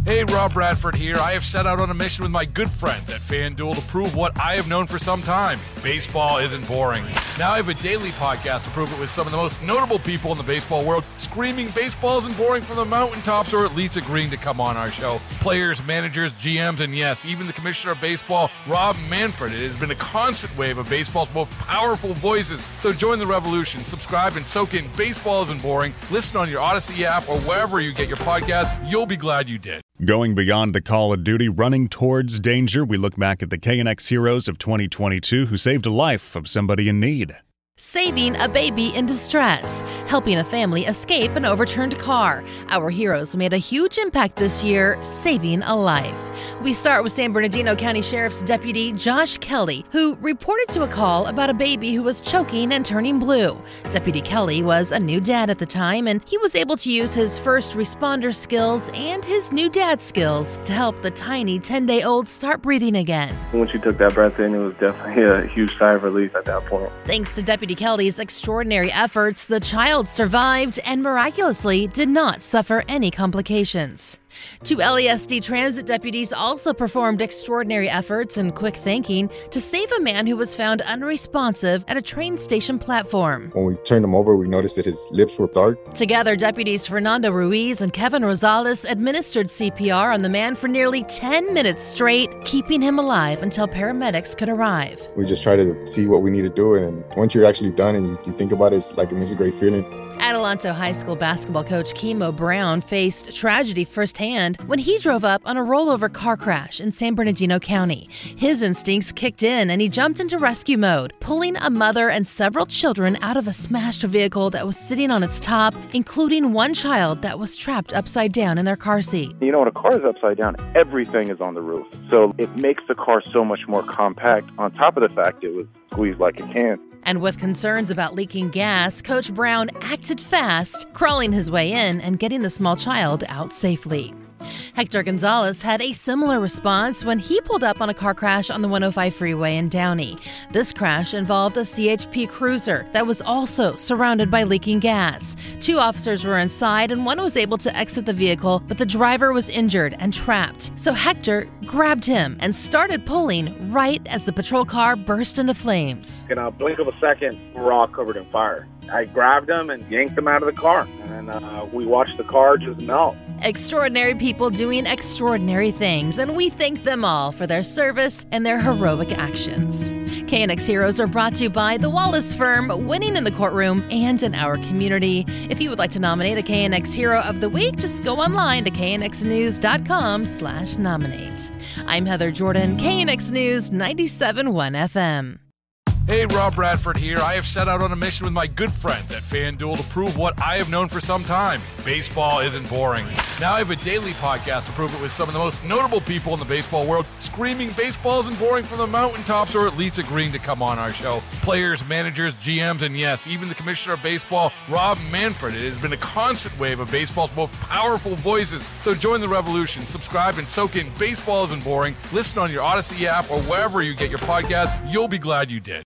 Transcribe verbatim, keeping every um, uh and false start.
Hey, Rob Bradford here. I have set out on a mission with my good friends at FanDuel to prove what I have known for some time. Baseball isn't boring. Now I have a daily podcast to prove it with some of the most notable people in the baseball world, screaming baseball isn't boring from the mountaintops, or at least agreeing to come on our show. Players, managers, G Ms, and yes, even the commissioner of baseball, Rob Manfred. It has been a constant wave of baseball's most powerful voices. So join the revolution. Subscribe and soak in Baseball Isn't Boring. Listen on your Odyssey app or wherever you get your podcasts. You'll be glad you did. Going beyond the call of duty, running towards danger, we look back at the K N X heroes of twenty twenty-two who saved a life of somebody in need. Saving a baby in distress, helping a family escape an overturned car. Our heroes made a huge impact this year, saving a life. We start with San Bernardino County Sheriff's Deputy Josh Kelly, who reported to a call about a baby who was choking and turning blue. Deputy Kelly was a new dad at the time, and he was able to use his first responder skills and his new dad skills to help the tiny ten-day-old start breathing again. When she took that breath in, it was definitely a huge sigh of relief at that point. Thanks to Deputy Kelly's extraordinary efforts, the child survived and miraculously did not suffer any complications. Two L A S D transit deputies also performed extraordinary efforts and quick thinking to save a man who was found unresponsive at a train station platform. When we turned him over, we noticed that his lips were dark. Together, deputies Fernando Ruiz and Kevin Rosales administered C P R on the man for nearly ten minutes straight, keeping him alive until paramedics could arrive. We just try to see what we need to do, and once you're actually done and you, you think about it, it's like it's a great feeling. Adelanto High School basketball coach Kimo Brown faced tragedy firsthand when he drove up on a rollover car crash in San Bernardino County. His instincts kicked in and he jumped into rescue mode, pulling a mother and several children out of a smashed vehicle that was sitting on its top, including one child that was trapped upside down in their car seat. You know, when a car is upside down, everything is on the roof. So it makes the car so much more compact, on top of the fact it was squeezed like a can. And with concerns about leaking gas, Coach Brown acted fast, crawling his way in and getting the small child out safely. Hector Gonzalez had a similar response when he pulled up on a car crash on the one oh five freeway in Downey. This crash involved a C H P Cruiser that was also surrounded by leaking gas. Two officers were inside and one was able to exit the vehicle, but the driver was injured and trapped. So Hector grabbed him and started pulling right as the patrol car burst into flames. In a blink of a second, we were all covered in fire. I grabbed him and yanked him out of the car, and uh, we watched the car just melt. Extraordinary people doing extraordinary things, and we thank them all for their service and their heroic actions. K N X Heroes are brought to you by the Wallace Firm, winning in the courtroom and in our community. If you would like to nominate a K N X Hero of the Week, just go online to k n x news dot com slash nominate. I'm Heather Jordan, K N X News ninety-seven point one F M. Hey, Rob Bradford here. I have set out on a mission with my good friends at FanDuel to prove what I have known for some time. Baseball isn't boring. Now I have a daily podcast to prove it with some of the most notable people in the baseball world, screaming baseball isn't boring from the mountaintops, or at least agreeing to come on our show. Players, managers, G Ms, and yes, even the commissioner of baseball, Rob Manfred. It has been a constant wave of baseball's most powerful voices. So join the revolution. Subscribe and soak in Baseball Isn't Boring. Listen on your Odyssey app or wherever you get your podcasts. You'll be glad you did.